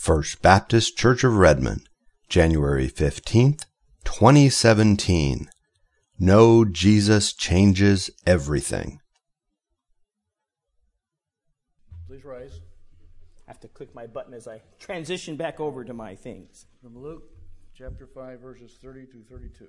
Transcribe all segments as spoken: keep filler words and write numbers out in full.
First Baptist Church of Redmond, January fifteenth, twenty seventeen. Know Jesus changes everything. Please rise. I have to click my button as I transition back over to my things. From Luke chapter five, verses thirty to thirty-two.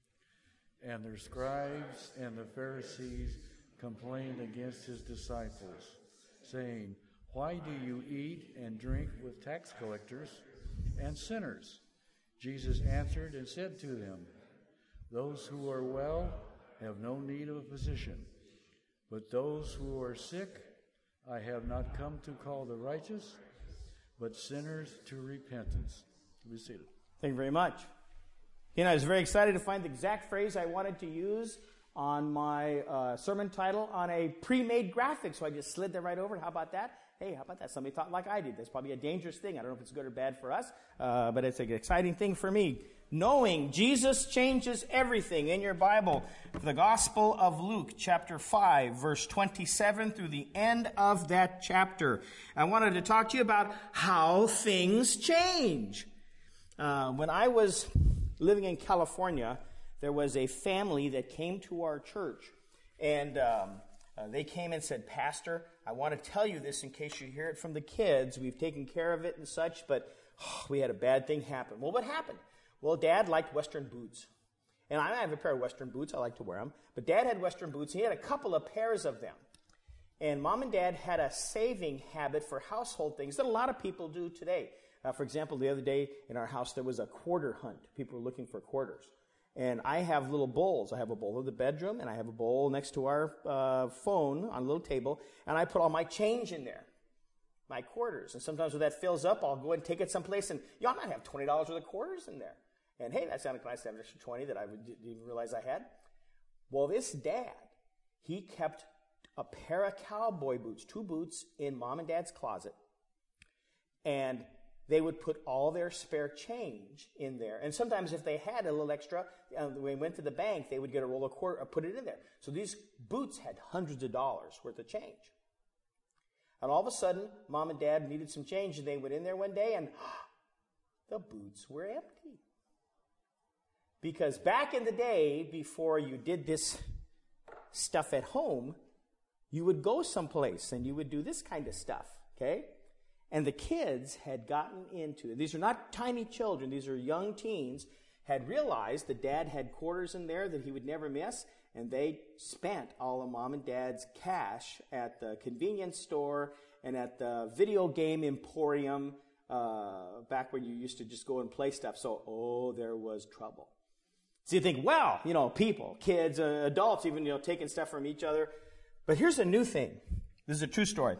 And their scribes and the Pharisees complained against his disciples, saying, "Why do you eat and drink with tax collectors and sinners?" Jesus answered and said to them, "Those who are well have no need of a physician, but those who are sick I have not come to call the righteous, but sinners to repentance." Be seated. Thank you very much. You know, I was very excited to find the exact phrase I wanted to use on my uh, sermon title on a pre-made graphic, so I just slid that right over. How about that? Hey, how about that? Somebody thought like I did. That's probably a dangerous thing. I don't know if it's good or bad for us, uh, but it's an exciting thing for me. Knowing Jesus changes everything in your Bible. The Gospel of Luke, chapter five, verse twenty-seven through the end of that chapter. I wanted to talk to you about how things change. Uh, when I was living in California, there was a family that came to our church, and um, uh, they came and said, "Pastor, I want to tell you this in case you hear it from the kids. We've taken care of it and such, but oh, we had a bad thing happen." Well, what happened? Well, Dad liked Western boots, and I have a pair of Western boots. I like to wear them, but Dad had Western boots. He had a couple of pairs of them, and Mom and Dad had a saving habit for household things that a lot of people do today. Uh, for example, the other day in our house, there was a quarter hunt. People were looking for quarters. And I have little bowls. I have a bowl in the bedroom, and I have a bowl next to our uh, phone on a little table, and I put all my change in there, my quarters. And sometimes when that fills up, I'll go and take it someplace, and you know, I might have twenty dollars worth of quarters in there. And hey, that sounded nice to have an extra twenty that I didn't even realize I had. Well, this dad, he kept a pair of cowboy boots, two boots, in Mom and Dad's closet, and they would put all their spare change in there. And sometimes if they had a little extra, uh, when they went to the bank, they would get a roll of quarter, put it in there. So these boots had hundreds of dollars worth of change. And all of a sudden, Mom and Dad needed some change, and they went in there one day, and the boots were empty. Because back in the day, before you did this stuff at home, you would go someplace, and you would do this kind of stuff, okay? And the kids had gotten into it. These are not tiny children. These are young teens. Had realized that Dad had quarters in there that he would never miss. And they spent all of Mom and Dad's cash at the convenience store and at the video game emporium uh, back when you used to just go and play stuff. So, oh, there was trouble. So you think, well, you know, people, kids, uh, adults, even, you know, taking stuff from each other. But here's a new thing. This is a true story.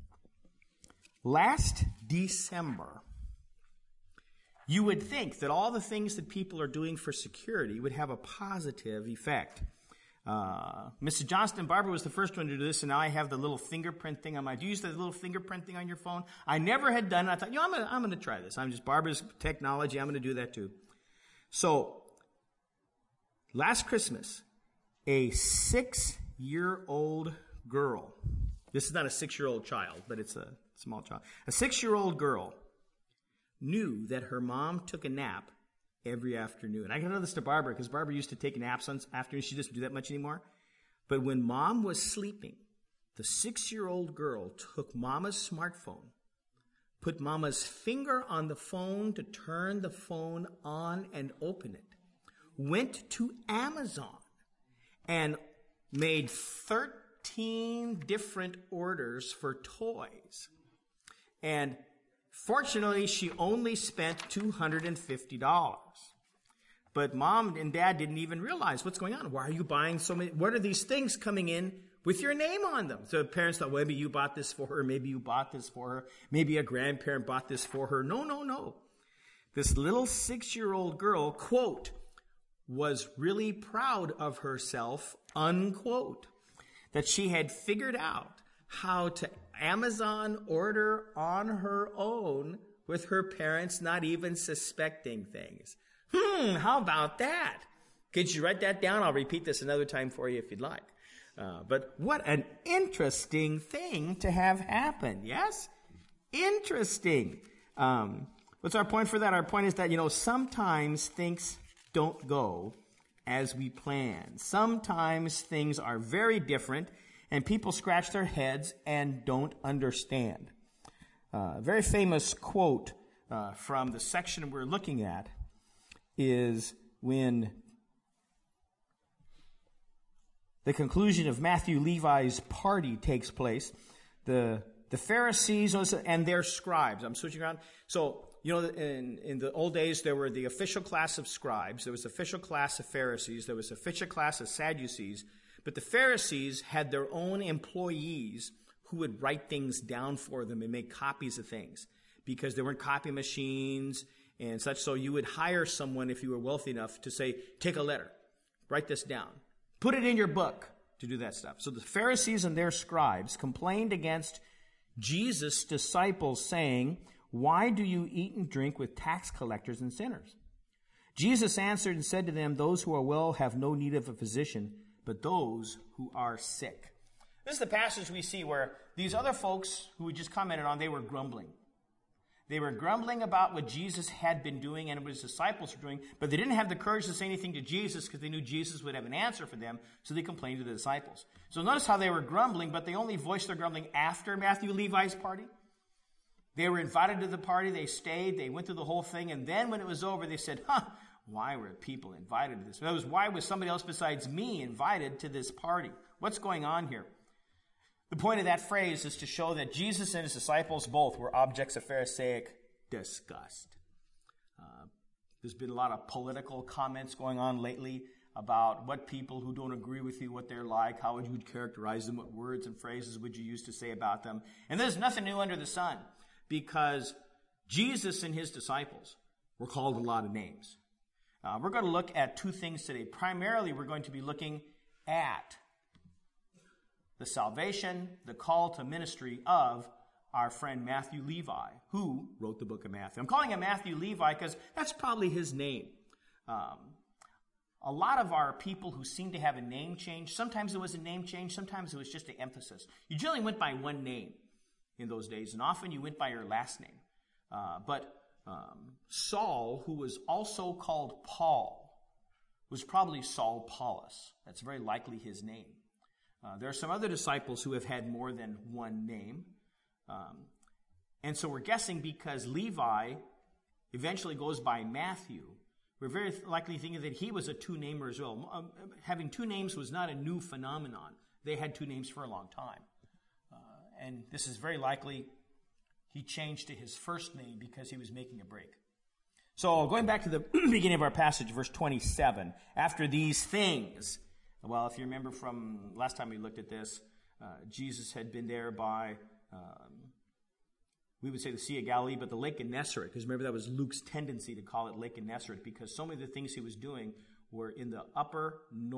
Last December, you would think that all the things that people are doing for security would have a positive effect. Uh, Missus Johnston Barber was the first one to do this, and now I have the little fingerprint thing on my. Do you use the little fingerprint thing on your phone? I never had done it. I thought, you know, I'm gonna, I'm gonna try this. I'm just Barbara's technology. I'm gonna do that too. So, last Christmas, a six-year-old girl. This is not a six-year-old child, but it's a small child. A six-year-old girl knew that her mom took a nap every afternoon. I can know this to Barbara because Barbara used to take naps on afternoons. She doesn't do that much anymore. But when Mom was sleeping, the six-year-old girl took Mama's smartphone, put Mama's finger on the phone to turn the phone on and open it, went to Amazon and made thirteen different orders for toys. And fortunately, she only spent two hundred fifty dollars. But Mom and Dad didn't even realize what's going on. Why are you buying so many? What are these things coming in with your name on them? So the parents thought, well, maybe you bought this for her. Maybe you bought this for her. Maybe a grandparent bought this for her. No, no, no. This little six-year-old girl, quote, was really proud of herself, unquote, that she had figured out how to Amazon order on her own with her parents not even suspecting things. Hmm, how about that? Could you write that down? I'll repeat this another time for you if you'd like. Uh, but what an interesting thing to have happen, yes? Interesting. Um, what's our point for that? Our point is that, you know, sometimes things don't go as we plan. Sometimes things are very different, and people scratch their heads and don't understand. Uh, a very famous quote uh, from the section we're looking at is when the conclusion of Matthew Levi's party takes place. The the Pharisees and their scribes. I'm switching around. So, you know, in, in the old days, there were the official class of scribes. There was the official class of Pharisees. There was the official class of Sadducees. But the Pharisees had their own employees who would write things down for them and make copies of things because there weren't copy machines and such. So you would hire someone, if you were wealthy enough, to say, take a letter, write this down, put it in your book, to do that stuff. So the Pharisees and their scribes complained against Jesus' disciples, saying, "Why do you eat and drink with tax collectors and sinners?" Jesus answered and said to them, "Those who are well have no need of a physician, but those who are sick." This is the passage we see where these other folks who we just commented on, they were grumbling. They were grumbling about what Jesus had been doing and what his disciples were doing, but they didn't have the courage to say anything to Jesus because they knew Jesus would have an answer for them, so they complained to the disciples. So notice how they were grumbling, but they only voiced their grumbling after Matthew Levi's party. They were invited to the party, they stayed, they went through the whole thing, and then when it was over, they said, huh, why were people invited to this? In other words, why was somebody else besides me invited to this party? What's going on here? The point of that phrase is to show that Jesus and his disciples both were objects of Pharisaic disgust. Uh, there's been a lot of political comments going on lately about what people who don't agree with you, what they're like, how would you characterize them, what words and phrases would you use to say about them. And there's nothing new under the sun because Jesus and his disciples were called a lot of names. Uh, we're going to look at two things today. Primarily, we're going to be looking at the salvation, the call to ministry of our friend Matthew Levi, who wrote the book of Matthew. I'm calling him Matthew Levi because that's probably his name. Um, a lot of our people who seem to have a name change, sometimes it was a name change, sometimes it was just an emphasis. You generally went by one name in those days, and often you went by your last name. Uh, but um, Saul, who was also called Paul, was probably Saul Paulus. That's very likely his name. Uh, there are some other disciples who have had more than one name. Um, and so we're guessing because Levi eventually goes by Matthew, we're very likely thinking that he was a two-namer as well. Um, having two names was not a new phenomenon. They had two names for a long time. Uh, and this is very likely he changed to his first name because he was making a break. So going back to the beginning of our passage, verse twenty-seven, after these things... Well, if you remember from last time we looked at this, uh, Jesus had been there by, um, we would say the Sea of Galilee, but the Lake Gennesaret, because remember that was Luke's tendency to call it Lake Gennesaret, because so many of the things he was doing were in the upper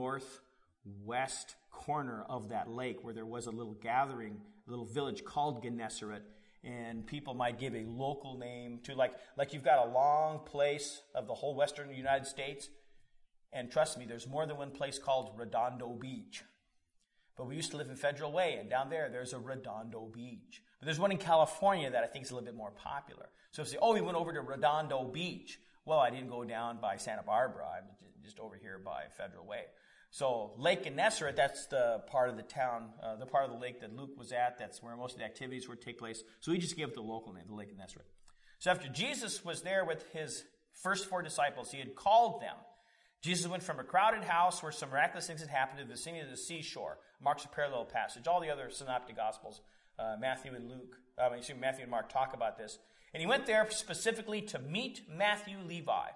northwest corner of that lake, where there was a little gathering, a little village called Gennesaret, and people might give a local name to, like, like you've got a long place of the whole western United States. And trust me, there's more than one place called Redondo Beach. But we used to live in Federal Way, and down there, there's a Redondo Beach. But there's one in California that I think is a little bit more popular. So if you say, oh, we went over to Redondo Beach. Well, I didn't go down by Santa Barbara. I'm just over here by Federal Way. So Lake Gennesaret, that's the part of the town, uh, the part of the lake that Luke was at. That's where most of the activities would take place. So he just gave it the local name, the Lake Gennesaret. So after Jesus was there with his first four disciples, he had called them. Jesus went from a crowded house where some miraculous things had happened to the vicinity of the seashore. Mark's a parallel passage. All the other synoptic gospels, uh, Matthew and Luke, uh, excuse me, Matthew and Mark talk about this. And he went there specifically to meet Matthew Levi.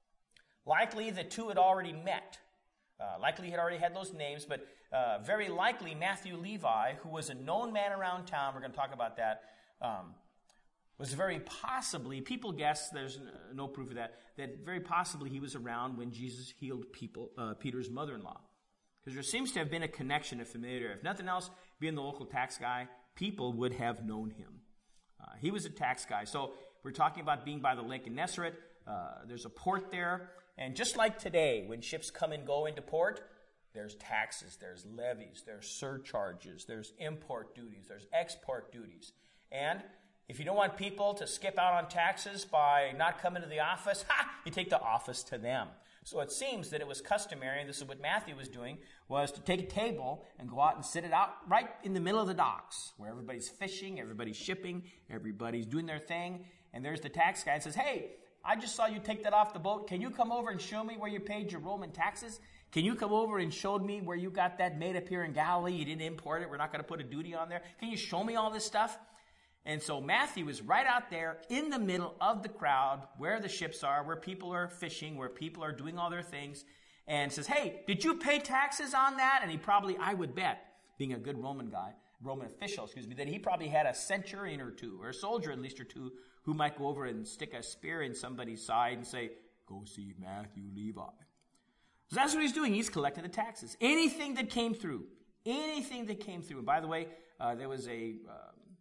Likely the two had already met. Uh, likely he had already had those names, but uh, very likely Matthew Levi, who was a known man around town, we're going to talk about that, um, was very possibly, people guess, there's no proof of that, that very possibly he was around when Jesus healed people, uh, Peter's mother-in-law. Because there seems to have been a connection, a familiarity. If nothing else, being the local tax guy, people would have known him. Uh, he was a tax guy. So we're talking about being by the Lake Gennesaret. Uh, there's a port there. And just like today, when ships come and go into port, there's taxes, there's levies, there's surcharges, there's import duties, there's export duties. And If you don't want people to skip out on taxes by not coming to the office, ha, you take the office to them. So it seems that it was customary, and this is what Matthew was doing, was to take a table and go out and sit it out right in the middle of the docks where everybody's fishing, everybody's shipping, everybody's doing their thing. And there's the tax guy and says, hey, I just saw you take that off the boat. Can you come over and show me where you paid your Roman taxes? Can you come over and show me where you got that made up here in Galilee? You didn't import it. We're not going to put a duty on there. Can you show me all this stuff? And so Matthew is right out there in the middle of the crowd where the ships are, where people are fishing, where people are doing all their things, and says, hey, did you pay taxes on that? And he probably, I would bet, being a good Roman guy, Roman official, excuse me, that he probably had a centurion or two, or a soldier at least or two, who might go over and stick a spear in somebody's side and say, go see Matthew Levi. So that's what he's doing. He's collecting the taxes. Anything that came through, anything that came through. And by the way, uh, there was a uh,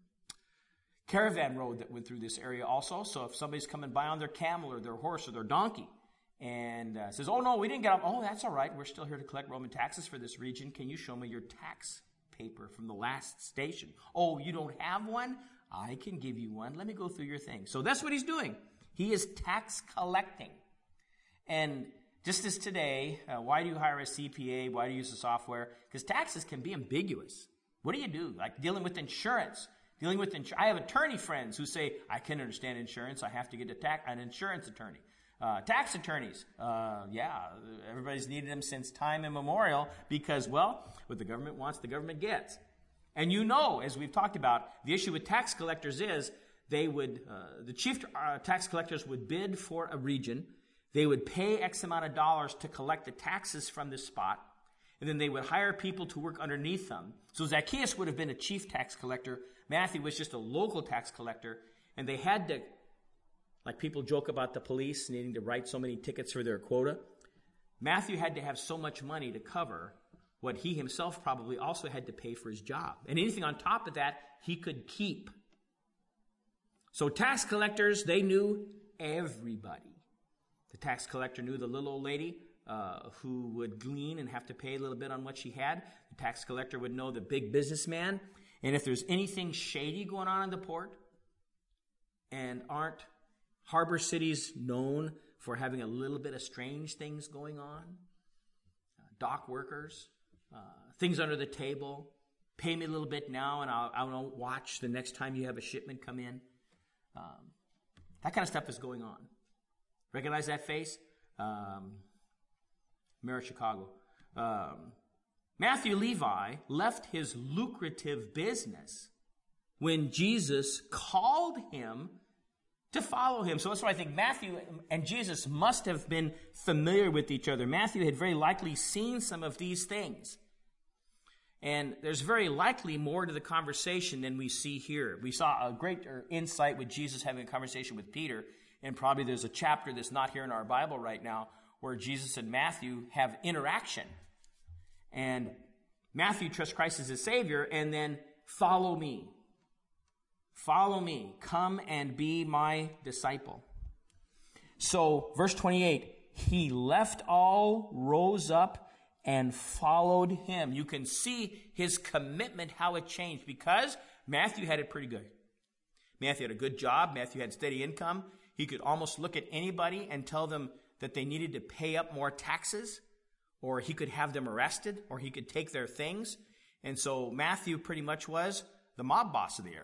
caravan road that went through this area also. So if somebody's coming by on their camel or their horse or their donkey and uh, says, oh, no, we didn't get up. Oh, that's all right. We're still here to collect Roman taxes for this region. Can you show me your tax paper from the last station? Oh, you don't have one? I can give you one. Let me go through your thing. So that's what he's doing. He is tax collecting. And just as today, uh, why do you hire a C P A? Why do you use the software? Because taxes can be ambiguous. What do you do? Like dealing with insurance. Dealing with insurance. I have attorney friends who say, I can understand insurance. I have to get a tax, an insurance attorney. Uh, tax attorneys. Uh, yeah, everybody's needed them since time immemorial because, well, what the government wants, the government gets. And you know, as we've talked about, the issue with tax collectors is they would, uh, the chief uh, tax collectors would bid for a region. They would pay X amount of dollars to collect the taxes from this spot. And then they would hire people to work underneath them. So Zacchaeus would have been a chief tax collector. Matthew was just a local tax collector. And they had to, like people joke about the police needing to write so many tickets for their quota. Matthew had to have so much money to cover what he himself probably also had to pay for his job. And anything on top of that, he could keep. So tax collectors, they knew everybody. The tax collector knew the little old lady uh, who would glean and have to pay a little bit on what she had. The tax collector would know the big businessman. And if there's anything shady going on in the port, and aren't harbor cities known for having a little bit of strange things going on? Uh, dock workers, uh, things under the table. Pay me a little bit now and I'll, I'll watch the next time you have a shipment come in. Um, that kind of stuff is going on. Recognize that face? Um, Mayor of Chicago. Um, Matthew Levi left his lucrative business when Jesus called him to follow him. So that's why I think Matthew and Jesus must have been familiar with each other. Matthew had very likely seen some of these things. And there's very likely more to the conversation than we see here. We saw a greater insight with Jesus having a conversation with Peter. And probably there's a chapter that's not here in our Bible right now where Jesus and Matthew have interaction. And Matthew trusts Christ as his Savior and then follow me. Follow me. Come and be my disciple. So, verse twenty-eight, he left all, rose up, and followed him. You can see his commitment, how it changed, because Matthew had it pretty good. Matthew had a good job. Matthew had steady income. He could almost look at anybody and tell them that they needed to pay up more taxes, or he could have them arrested, or he could take their things. And so Matthew pretty much was the mob boss of the area.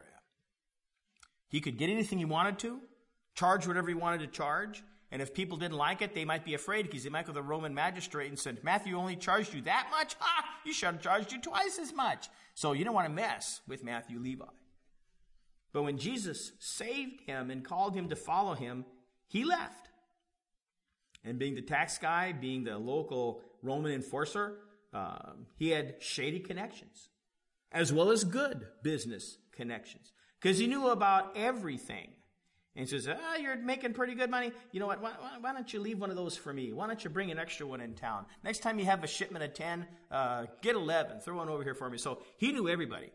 He could get anything he wanted to, charge whatever he wanted to charge, and if people didn't like it, they might be afraid because they might go to the Roman magistrate and said, Matthew only charged you that much? Ha! You should have charged you twice as much. So you don't want to mess with Matthew Levi. But when Jesus saved him and called him to follow him, he left. And being the tax guy, being the local Roman enforcer, uh, he had shady connections, as well as good business connections, because he knew about everything. And he says, ah, you're making pretty good money. You know what? Why, why don't you leave one of those for me? Why don't you bring an extra one in town? Next time you have a shipment of ten, uh, get eleven. Throw one over here for me. So he knew everybody.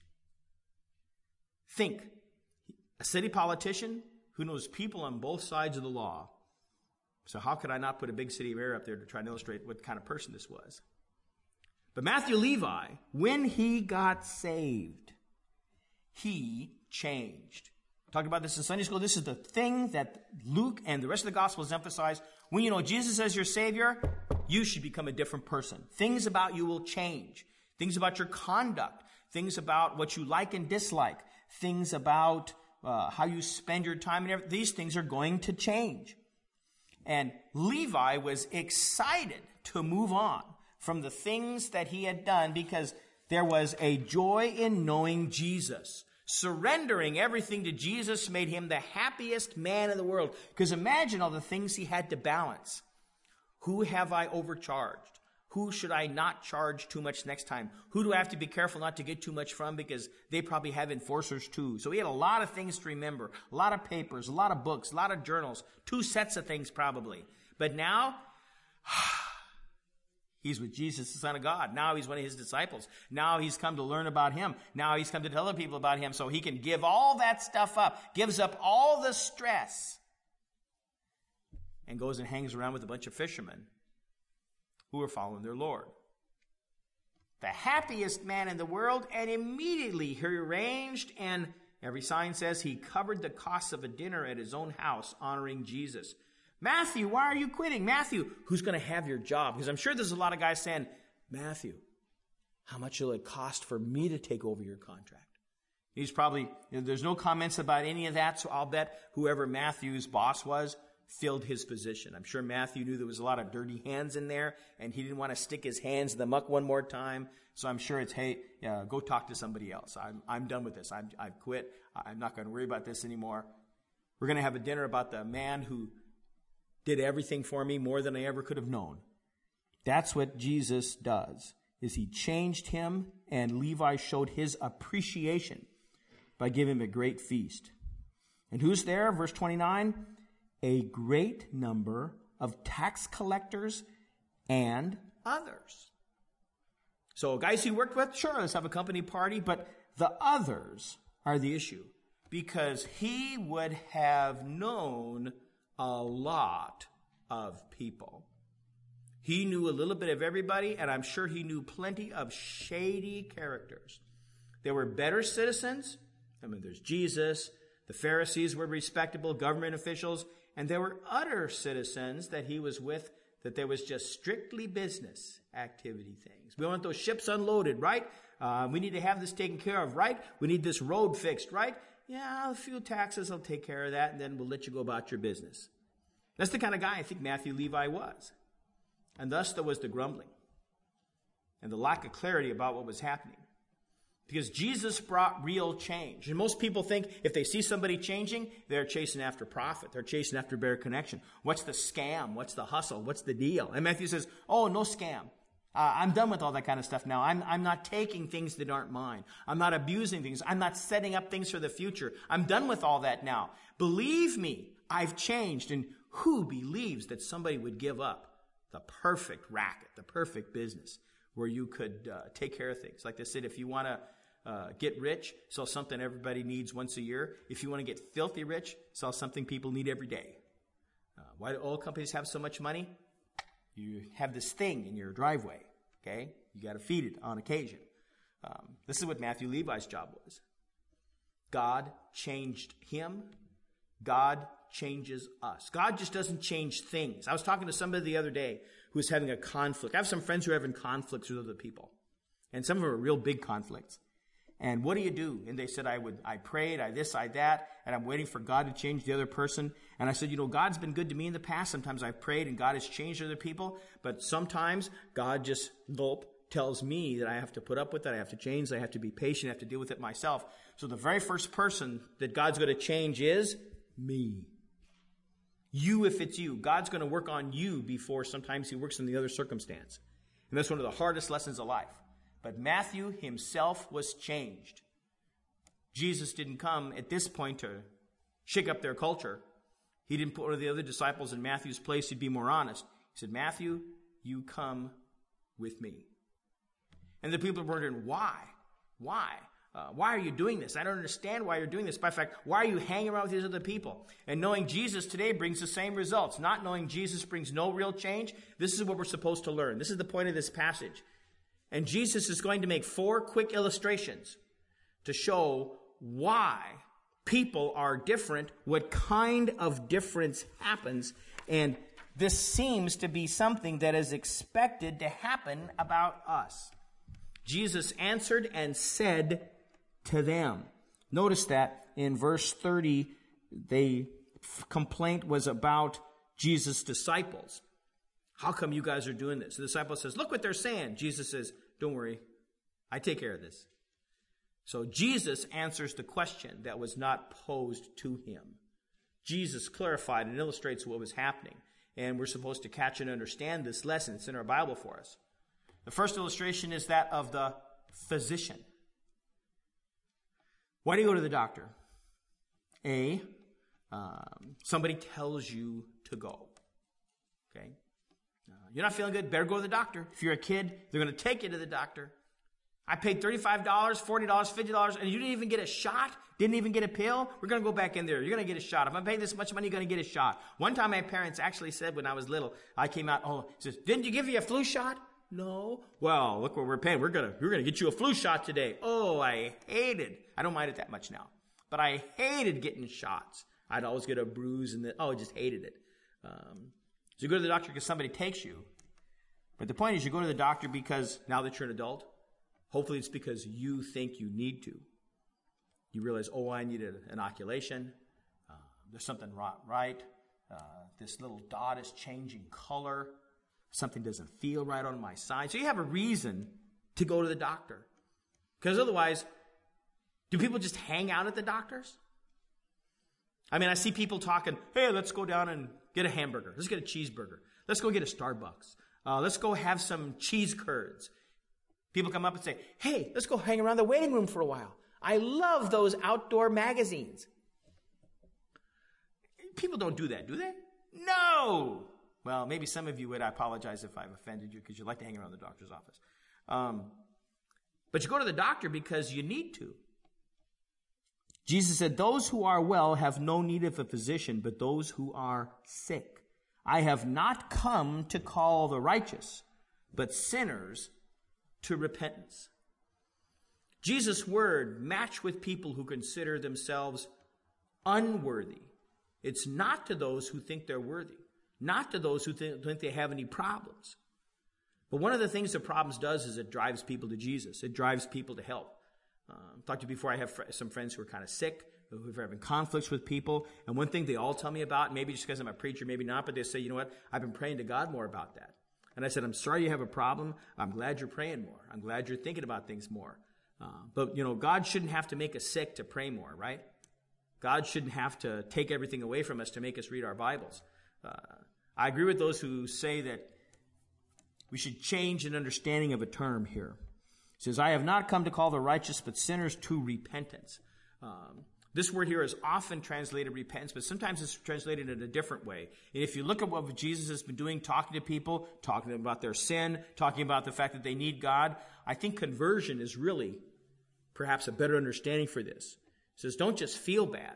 Think, a city politician who knows people on both sides of the law. So how could I not put a big city mayor up there to try and illustrate what kind of person this was? But Matthew Levi, when he got saved, he changed. Talked about this in Sunday school. This is the thing that Luke and the rest of the Gospels emphasize. When you know Jesus as your Savior, you should become a different person. Things about you will change. Things about your conduct. Things about what you like and dislike. Things about uh, how you spend your time and everything. These things are going to change. And Levi was excited to move on from the things that he had done because there was a joy in knowing Jesus. Surrendering everything to Jesus made him the happiest man in the world. Because imagine all the things he had to balance. Who have I overcharged? Who should I not charge too much next time? Who do I have to be careful not to get too much from because they probably have enforcers too? So he had a lot of things to remember. A lot of papers, a lot of books, a lot of journals. Two sets of things probably. But now, he's with Jesus, the Son of God. Now he's one of his disciples. Now he's come to learn about him. Now he's come to tell other people about him so he can give all that stuff up, gives up all the stress, and goes and hangs around with a bunch of fishermen who are following their Lord. The happiest man in the world, and immediately he arranged, and every sign says he covered the costs of a dinner at his own house, honoring Jesus. Matthew, why are you quitting? Matthew, who's going to have your job? Because I'm sure there's a lot of guys saying, Matthew, how much will it cost for me to take over your contract? He's probably, you know, there's no comments about any of that, so I'll bet whoever Matthew's boss was filled his position. I'm sure Matthew knew there was a lot of dirty hands in there, and he didn't want to stick his hands in the muck one more time. So I'm sure it's, hey, uh, go talk to somebody else. I'm, I'm done with this. I'm, I've quit. I'm not going to worry about this anymore. We're going to have a dinner about the man who did everything for me more than I ever could have known. That's what Jesus does, is he changed him, and Levi showed his appreciation by giving him a great feast. And who's there? Verse twenty-nine, a great number of tax collectors and others. So guys he worked with, sure, let's have a company party, but the others are the issue, because he would have known a lot of people. He knew a little bit of everybody, and I'm sure he knew plenty of shady characters. There were better citizens. I mean, there's Jesus. The Pharisees were respectable government officials. And there were other citizens that he was with that there was just strictly business activity things. We want those ships unloaded, right? Uh, we need to have this taken care of, right? We need this road fixed, right? Yeah, a few taxes will take care of that, and then we'll let you go about your business. That's the kind of guy I think Matthew Levi was. And thus there was the grumbling and the lack of clarity about what was happening. Because Jesus brought real change. And most people think if they see somebody changing, they're chasing after profit. They're chasing after bare connection. What's the scam? What's the hustle? What's the deal? And Matthew says, oh, no scam. Uh, I'm done with all that kind of stuff now. I'm, I'm not taking things that aren't mine. I'm not abusing things. I'm not setting up things for the future. I'm done with all that now. Believe me, I've changed. And who believes that somebody would give up the perfect racket, the perfect business where you could uh, take care of things? Like they said, if you want to uh, get rich, sell something everybody needs once a year. If you want to get filthy rich, sell something people need every day. Uh, why do oil companies have so much money? You have this thing in your driveway, okay? You got to feed it on occasion. Um, this is what Matthew Levi's job was. God changed him. God changes us. God just doesn't change things. I was talking to somebody the other day who was having a conflict. I have some friends who are having conflicts with other people. And some of them are real big conflicts. And what do you do? And they said, I would, I prayed, I this, I that, and I'm waiting for God to change the other person. And I said, you know, God's been good to me in the past. Sometimes I've prayed and God has changed other people. But sometimes God just, gulp, tells me that I have to put up with it. I have to change. I have to be patient. I have to deal with it myself. So the very first person that God's going to change is me. You, if it's you. God's going to work on you before sometimes he works in the other circumstance. And that's one of the hardest lessons of life. But Matthew himself was changed. Jesus didn't come at this point to shake up their culture. He didn't put one of the other disciples in Matthew's place. He'd be more honest. He said, Matthew, you come with me. And the people were wondering, why? Why? Uh, why are you doing this? I don't understand why you're doing this. By fact, why are you hanging around with these other people? And knowing Jesus today brings the same results. Not knowing Jesus brings no real change. This is what we're supposed to learn. This is the point of this passage. And Jesus is going to make four quick illustrations to show why people are different, what kind of difference happens, and this seems to be something that is expected to happen about us. Jesus answered and said to them. Notice that in verse thirty, the complaint was about Jesus' disciples. How come you guys are doing this? The disciple says, look what they're saying. Jesus says, don't worry, I take care of this. So Jesus answers the question that was not posed to him. Jesus clarified and illustrates what was happening. And we're supposed to catch and understand this lesson. It's in our Bible for us. The first illustration is that of the physician. Why do you go to the doctor? A, um, somebody tells you to go. Okay? Uh, you're not feeling good, better go to the doctor. If you're a kid, they're going to take you to the doctor. I paid thirty-five dollars, forty dollars, fifty dollars, and you didn't even get a shot? Didn't even get a pill? We're going to go back in there. You're going to get a shot. If I'm paying this much money, you're going to get a shot. One time my parents actually said when I was little, I came out, oh, says, didn't you give you a flu shot? No. Well, look what we're paying. We're going to we're going to get you a flu shot today. Oh, I hated. I don't mind it that much now. But I hated getting shots. I'd always get a bruise and then, oh, I just hated it. Um, so you go to the doctor because somebody takes you. But the point is you go to the doctor because now that you're an adult, hopefully it's because you think you need to. You realize, oh, I need an inoculation. Uh, there's something not right. Uh, this little dot is changing color. Something doesn't feel right on my side. So you have a reason to go to the doctor. Because otherwise, do people just hang out at the doctors? I mean, I see people talking, hey, let's go down and get a hamburger. Let's get a cheeseburger. Let's go get a Starbucks. Uh, let's go have some cheese curds. People come up and say, hey, let's go hang around the waiting room for a while. I love those outdoor magazines. People don't do that, do they? No! Well, maybe some of you would. I apologize if I've offended you because you like to hang around the doctor's office. Um, but you go to the doctor because you need to. Jesus said, those who are well have no need of a physician, but those who are sick. I have not come to call the righteous, but sinners to repentance. Jesus' word matched with people who consider themselves unworthy. It's not to those who think they're worthy, not to those who think, think they have any problems. But one of the things that problems does is it drives people to Jesus. It drives people to help. Uh, I've talked to you before, I have fr- some friends who are kind of sick, who are having conflicts with people. And one thing they all tell me about, maybe just because I'm a preacher, maybe not, but they say, you know what, I've been praying to God more about that. And I said, I'm sorry you have a problem. I'm glad you're praying more. I'm glad you're thinking about things more. Uh, but, you know, God shouldn't have to make us sick to pray more, right? God shouldn't have to take everything away from us to make us read our Bibles. Uh, I agree with those who say that we should change an understanding of a term here. It says, I have not come to call the righteous, but sinners to repentance. Um, This word here is often translated repentance, but sometimes it's translated in a different way. And if you look at what Jesus has been doing, talking to people, talking to them about their sin, talking about the fact that they need God, I think conversion is really perhaps a better understanding for this. It says, don't just feel bad.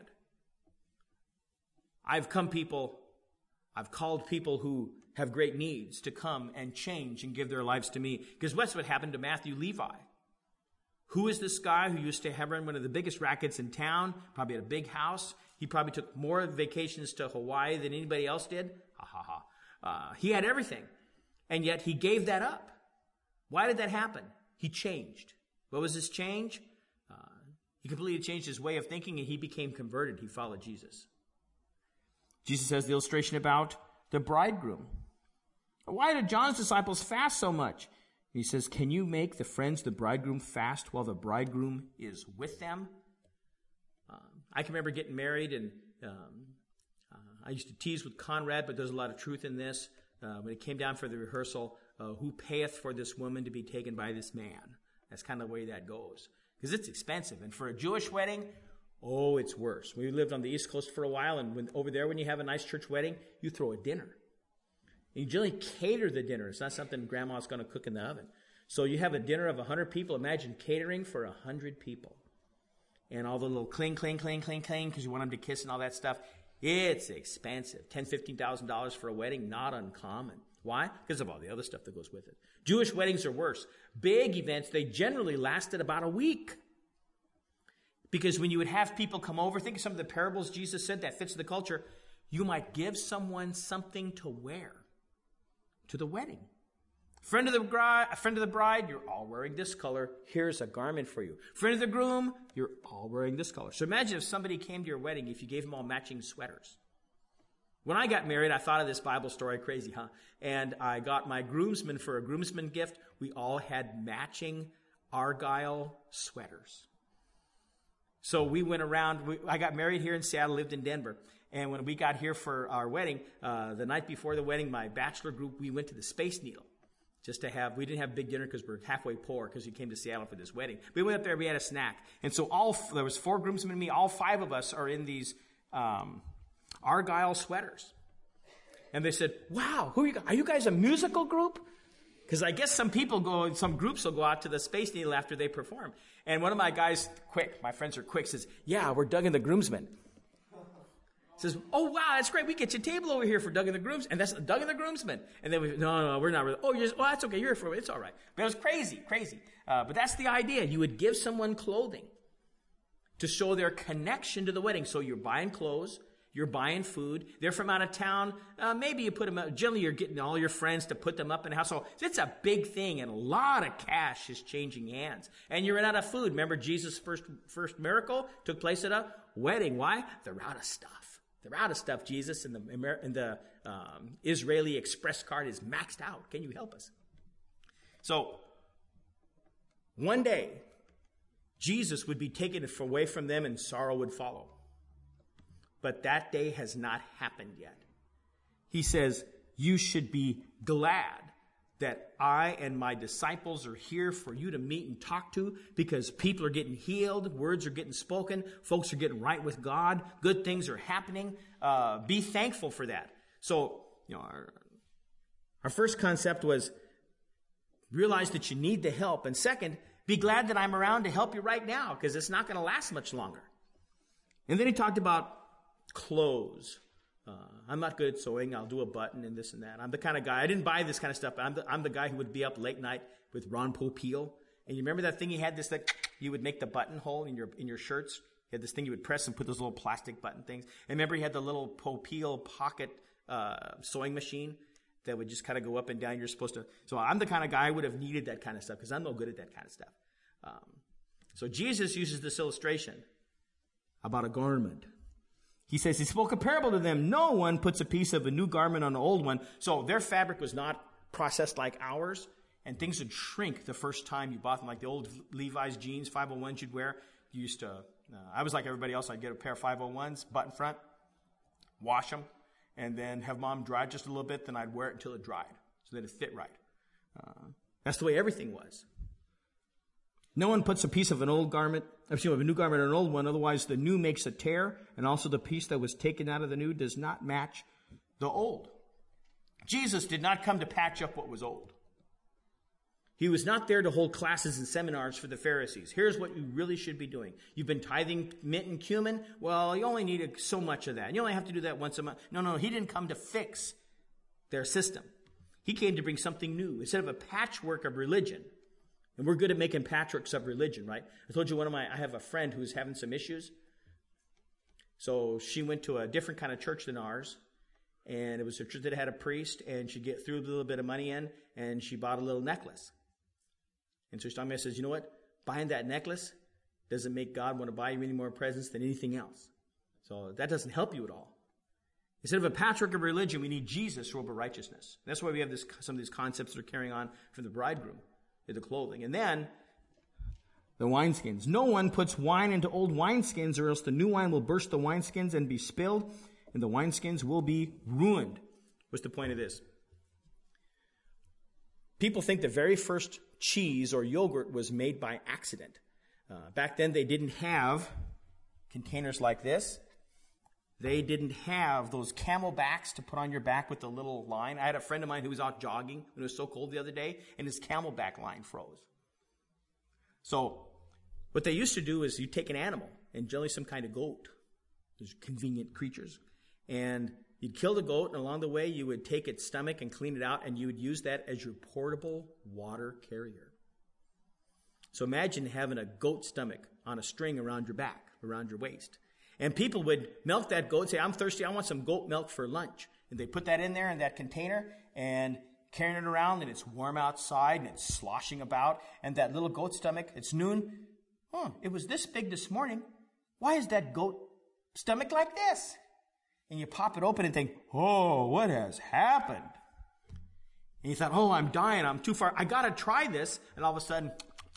I've come people, I've called people who have great needs to come and change and give their lives to me. Because that's what happened to Matthew Levi. Who is this guy who used to have run one of the biggest rackets in town, probably had a big house? He probably took more vacations to Hawaii than anybody else did. Ha ha ha. Uh, he had everything. And yet he gave that up. Why did that happen? He changed. What was his change? Uh, he completely changed his way of thinking and he became converted. He followed Jesus. Jesus has the illustration about the bridegroom. Why did John's disciples fast so much? He says, can you make the friends of the bridegroom fast while the bridegroom is with them? Um, I can remember getting married, and um, uh, I used to tease with Conrad, but there's a lot of truth in this. Uh, when it came down for the rehearsal, uh, who payeth for this woman to be taken by this man? That's kind of the way that goes. Because it's expensive. And for a Jewish wedding, oh, it's worse. We lived on the East Coast for a while, and when, over there, when you have a nice church wedding, you throw a dinner. You generally cater the dinner. It's not something grandma's going to cook in the oven. So you have a dinner of one hundred people. Imagine catering for one hundred people. And all the little cling, cling, cling, cling, cling, because you want them to kiss and all that stuff. It's expensive. ten thousand dollars, fifteen thousand dollars for a wedding, not uncommon. Why? Because of all the other stuff that goes with it. Jewish weddings are worse. Big events, they generally lasted about a week. Because when you would have people come over, think of some of the parables Jesus said that fits the culture. You might give someone something to wear to the wedding. Friend of the bride, friend of the bride, you're all wearing this color. Here's a garment for you. Friend of the groom, you're all wearing this color. So imagine if somebody came to your wedding, if you gave them all matching sweaters. When I got married, I thought of this Bible story, crazy, huh? And I got my groomsmen for a groomsman gift. We all had matching Argyle sweaters. So we went around. We, I got married here in Seattle, lived in Denver. And when we got here for our wedding, uh, the night before the wedding, my bachelor group, we went to the Space Needle. Just to have, we didn't have big dinner because we're halfway poor because we came to Seattle for this wedding. We went up there, we had a snack. And so all, there was four groomsmen and me, all five of us are in these um, Argyle sweaters. And they said, wow, who are you guys? Are you guys a musical group? Because I guess some people go, some groups will go out to the Space Needle after they perform. And one of my guys, quick, my friends are quick, says, yeah, we're Doug and the Groomsmen. Says, oh, wow, that's great. We get you a table over here for Doug and the Grooms. And that's Doug and the Groomsmen. And then we, no, no, no, we're not really. Oh, you're just, well, that's okay. You're here for it. It's all right. But it was crazy, crazy. Uh, but that's the idea. You would give someone clothing to show their connection to the wedding. So you're buying clothes. You're buying food. They're from out of town. Uh, maybe you put them up. Generally, you're getting all your friends to put them up in a house. So it's a big thing, and a lot of cash is changing hands. And you're out of food. Remember, Jesus' first, first miracle took place at a wedding. Why? They're out of stuff. They're out of stuff, Jesus, and the, Amer- and the um, Israeli Express card is maxed out. Can you help us? So, one day, Jesus would be taken away from them and sorrow would follow. But that day has not happened yet. He says, you should be glad that I and my disciples are here for you to meet and talk to, because people are getting healed, words are getting spoken, folks are getting right with God, good things are happening. Uh, be thankful for that. So, you know, our, our first concept was realize that you need the help. And second, be glad that I'm around to help you right now, because it's not going to last much longer. And then he talked about clothes. Uh, I'm not good at sewing. I'll do a button and this and that. I'm the kind of guy, I didn't buy this kind of stuff, but I'm the, I'm the guy who would be up late night with Ron Popeil. And you remember that thing he had, this, that you would make the buttonhole in your, in your shirts? He had this thing you would press and put those little plastic button things. And remember he had the little Popeil pocket uh, sewing machine that would just kind of go up and down. You're supposed to, so I'm the kind of guy who would have needed that kind of stuff because I'm no good at that kind of stuff. Um, so Jesus uses this illustration about a garment. He says, he spoke a parable to them. No one puts a piece of a new garment on an old one. So their fabric was not processed like ours, and things would shrink the first time you bought them. Like the old Levi's jeans, five oh ones you'd wear. You used to, uh, I was like everybody else. I'd get a pair of five oh ones, button front, wash them, and then have mom dry just a little bit. Then I'd wear it until it dried, so that it fit right. Uh, that's the way everything was. No one puts a piece of an old garment, excuse me, of a new garment on an old one, otherwise the new makes a tear, and also the piece that was taken out of the new does not match the old. Jesus did not come to patch up what was old. He was not there to hold classes and seminars for the Pharisees. Here's what you really should be doing. You've been tithing mint and cumin. Well, you only need so much of that. You only have to do that once a month. No, no, he didn't come to fix their system. He came to bring something new. Instead of a patchwork of religion, and we're good at making patchworks of religion, right? I told you one of my, I have a friend who's having some issues. So she went to a different kind of church than ours. And it was a church that had a priest, and she get threw a little bit of money in, and she bought a little necklace. And so she told me, I says, you know what? Buying that necklace doesn't make God want to buy you any more presents than anything else. So that doesn't help you at all. Instead of a patchwork of religion, we need Jesus' robe of righteousness. That's why we have this, some of these concepts that are carrying on from the bridegroom. The clothing. And then the wineskins. No one puts wine into old wineskins, or else the new wine will burst the wineskins and be spilled, and the wineskins will be ruined. What's the point of this? People think the very first cheese or yogurt was made by accident. Uh, back then they didn't have containers like this. They didn't have those camelbacks to put on your back with the little line. I had a friend of mine who was out jogging when it was so cold the other day, and his camelback line froze. So what they used to do is you take an animal, and generally some kind of goat. Those convenient creatures. And you'd kill the goat, and along the way you would take its stomach and clean it out, and you would use that as your portable water carrier. So imagine having a goat stomach on a string around your back, around your waist. And people would milk that goat, say, I'm thirsty, I want some goat milk for lunch. And they put that in there in that container and carrying it around, and it's warm outside and it's sloshing about. And that little goat stomach, it's noon. Oh, it was this big this morning. Why is that goat stomach like this? And you pop it open and think, oh, what has happened? And you thought, oh, I'm dying, I'm too far, I got to try this. And all of a sudden,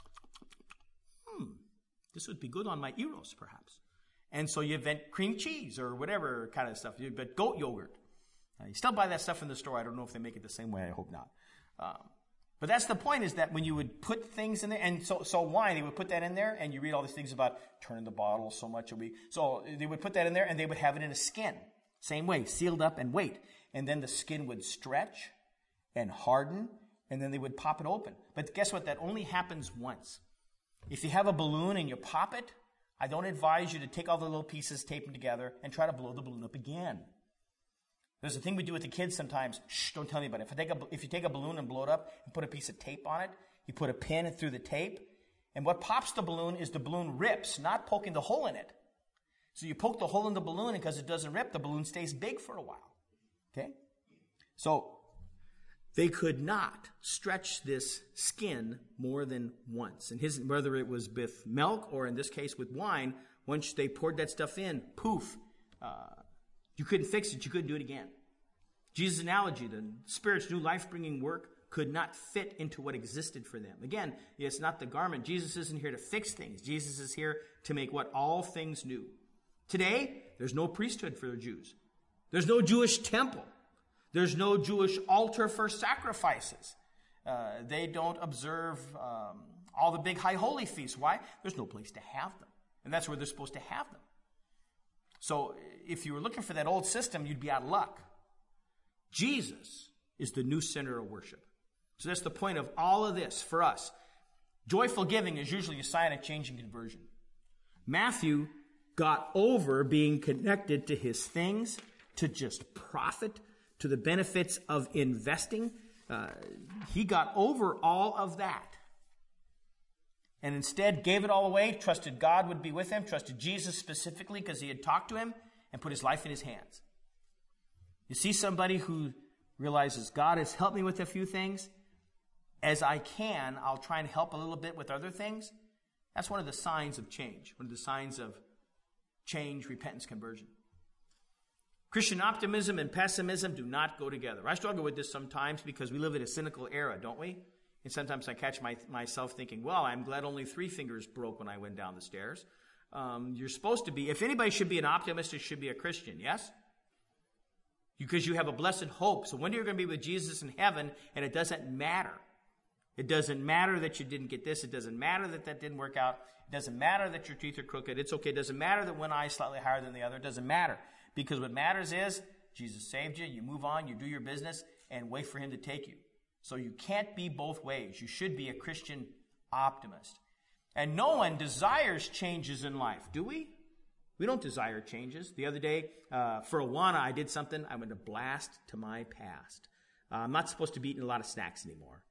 hmm, this would be good on my gyros, perhaps. And so you invent cream cheese or whatever kind of stuff, but goat yogurt. Uh, you still buy that stuff in the store. I don't know if they make it the same way. I hope not. Um, but that's the point, is that when you would put things in there, and so, so wine, they would put that in there, and you read all these things about turning the bottle so much a week. So they would put that in there, and they would have it in a skin. Same way, sealed up and wait. And then the skin would stretch and harden, and then they would pop it open. But guess what? That only happens once. If you have a balloon and you pop it, I don't advise you to take all the little pieces, tape them together, and try to blow the balloon up again. There's a thing we do with the kids sometimes. Shh, don't tell anybody. If, I take a, if you take a balloon and blow it up and put a piece of tape on it, you put a pin through the tape, and what pops the balloon is the balloon rips, not poking the hole in it. So you poke the hole in the balloon, and because it doesn't rip, the balloon stays big for a while. Okay? So they could not stretch this skin more than once. And his, whether it was with milk or in this case with wine, once they poured that stuff in, poof, uh, you couldn't fix it. You couldn't do it again. Jesus' analogy, the Spirit's new life-bringing work, could not fit into what existed for them. Again, it's not the garment. Jesus isn't here to fix things. Jesus is here to make what? All things new. Today, there's no priesthood for the Jews. There's no Jewish temple. There's no Jewish altar for sacrifices. Uh, they don't observe um, all the big high holy feasts. Why? There's no place to have them. And that's where they're supposed to have them. So if you were looking for that old system, you'd be out of luck. Jesus is the new center of worship. So that's the point of all of this for us. Joyful giving is usually a sign of change and conversion. Matthew got over being connected to his things, to just profit, to the benefits of investing. Uh, he got over all of that. And instead gave it all away, trusted God would be with him, trusted Jesus specifically because he had talked to him, and put his life in his hands. You see somebody who realizes, God has helped me with a few things. As I can, I'll try and help a little bit with other things. That's one of the signs of change, one of the signs of change, repentance, conversion. Christian optimism and pessimism do not go together. I struggle with this sometimes because we live in a cynical era, don't we? And sometimes I catch my, myself thinking, well, I'm glad only three fingers broke when I went down the stairs. Um, you're supposed to be, if anybody should be an optimist, it should be a Christian, yes? Because you have a blessed hope. So one day you're going to be with Jesus in heaven, and it doesn't matter. It doesn't matter that you didn't get this. It doesn't matter that that didn't work out. It doesn't matter that your teeth are crooked. It's okay. It doesn't matter that one eye is slightly higher than the other. It doesn't matter. Because what matters is Jesus saved you. You move on. You do your business and wait for him to take you. So you can't be both ways. You should be a Christian optimist. And no one desires changes in life, do we? We don't desire changes. The other day, uh, for Awana, I did something. I went to blast to my past. Uh, I'm not supposed to be eating a lot of snacks anymore.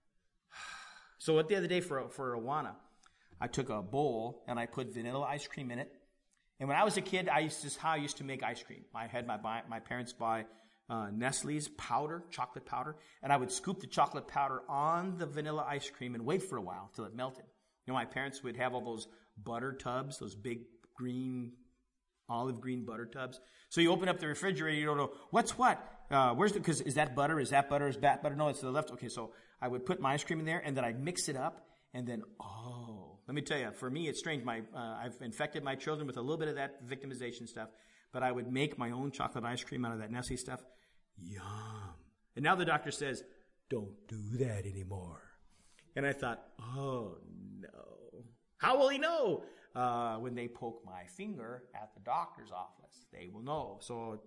So what the other day for, for Awana, I took a bowl and I put vanilla ice cream in it. And when I was a kid, I used to, how I used to make ice cream. I had my, my parents buy Uh, Nestle's powder, chocolate powder, and I would scoop the chocolate powder on the vanilla ice cream and wait for a while till it melted. You know, my parents would have all those butter tubs, those big green, olive green butter tubs. So you open up the refrigerator, you don't know, what's what? Uh, where's the, because is that butter? Is that butter? Is that butter? No, it's to the left. Okay, so I would put my ice cream in there, and then I'd mix it up, and then, oh, let me tell you, for me, it's strange. My, uh, I've infected my children with a little bit of that victimization stuff, but I would make my own chocolate ice cream out of that Nestle stuff. Yum. And now the doctor says, don't do that anymore. And I thought, oh, no. How will he know? Uh, when they poke my finger at the doctor's office, they will know. So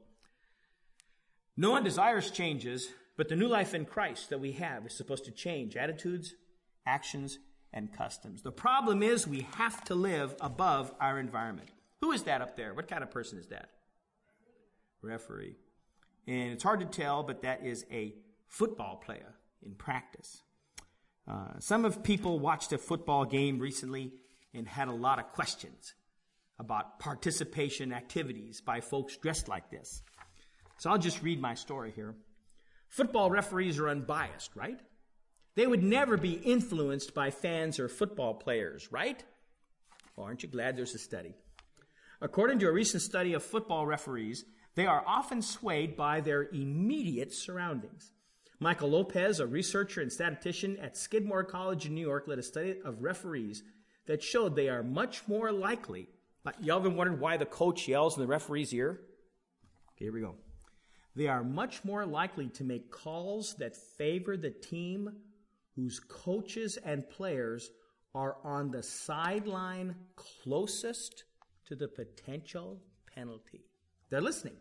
no one desires changes, but the new life in Christ that we have is supposed to change attitudes, actions, and customs. The problem is we have to live above our environment. Who is that up there? What kind of person is that? Referee. And it's hard to tell, but that is a football player in practice. Uh, some of people watched a football game recently and had a lot of questions about participation activities by folks dressed like this. So I'll just read my story here. Football referees are unbiased, right? They would never be influenced by fans or football players, right? Well, aren't you glad there's a study? According to a recent study of football referees, they are often swayed by their immediate surroundings. Michael Lopez, a researcher and statistician at Skidmore College in New York, led a study of referees that showed they are much more likely. Like, y'all ever wondered why the coach yells in the referee's ear? Okay, here we go. They are much more likely to make calls that favor the team whose coaches and players are on the sideline closest to the potential penalty. They're listening.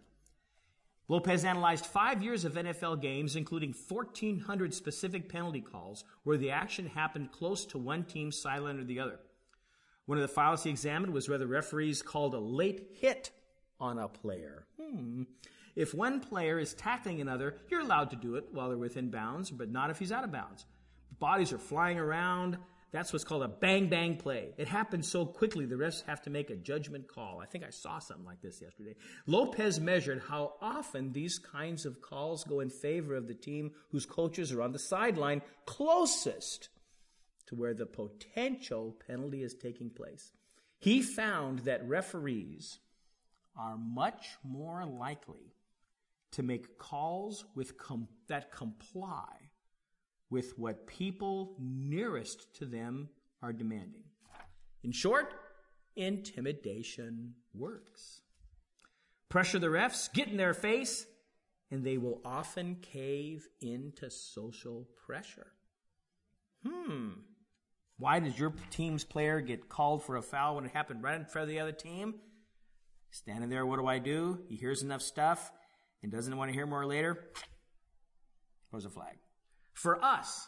Lopez analyzed five years of N F L games, including fourteen hundred specific penalty calls where the action happened close to one team's sideline or the other. One of the files he examined was whether referees called a late hit on a player. Hmm. If one player is tackling another, you're allowed to do it while they're within bounds, but not if he's out of bounds. Bodies are flying around. That's what's called a bang-bang play. It happens so quickly, the refs have to make a judgment call. I think I saw something like this yesterday. Lopez measured how often these kinds of calls go in favor of the team whose coaches are on the sideline closest to where the potential penalty is taking place. He found that referees are much more likely to make calls with com- that comply with what people nearest to them are demanding. In short, intimidation works. Pressure the refs, get in their face, and they will often cave into social pressure. Hmm. Why does your team's player get called for a foul when it happened right in front of the other team? Standing there, what do I do? He hears enough stuff and doesn't want to hear more later. Throws a flag. For us,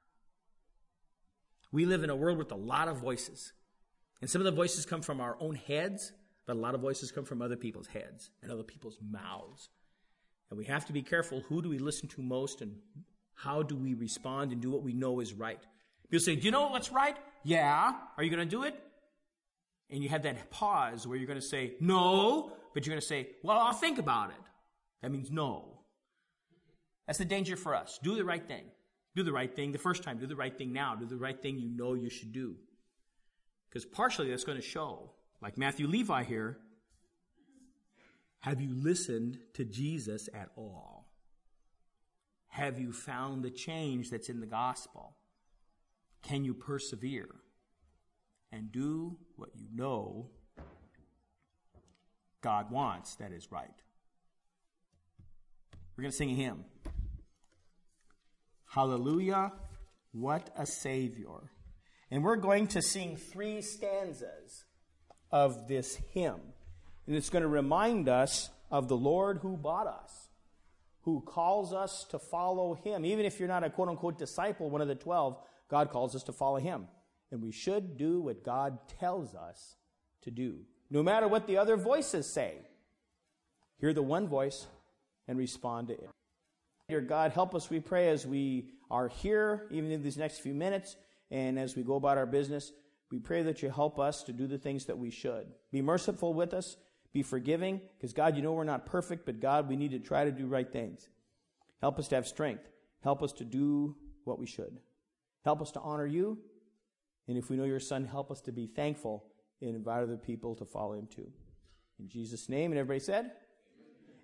we live in a world with a lot of voices. And some of the voices come from our own heads, but a lot of voices come from other people's heads and other people's mouths. And we have to be careful, who do we listen to most and how do we respond and do what we know is right? People say, do you know what's right? Yeah. Are you going to do it? And you have that pause where you're going to say, no, but you're going to say, well, I'll think about it. That means no. That's the danger for us. Do the right thing. Do the right thing the first time. Do the right thing now. Do the right thing you know you should do. Because partially that's going to show, like Matthew Levi here, have you listened to Jesus at all? Have you found the change that's in the gospel? Can you persevere and do what you know God wants that is right? We're going to sing a hymn. Hallelujah, what a Savior. And we're going to sing three stanzas of this hymn. And it's going to remind us of the Lord who bought us, who calls us to follow Him. Even if you're not a quote-unquote disciple, one of the twelve, God calls us to follow Him. And we should do what God tells us to do, no matter what the other voices say. Hear the one voice and respond to it. Dear God, help us, we pray, as we are here, even in these next few minutes, and as we go about our business. We pray that you help us to do the things that we should. Be merciful with us. Be forgiving, because God, you know we're not perfect, but God, we need to try to do right things. Help us to have strength. Help us to do what we should. Help us to honor you. And if we know your Son, help us to be thankful and invite other people to follow Him too. In Jesus' name, and everybody said...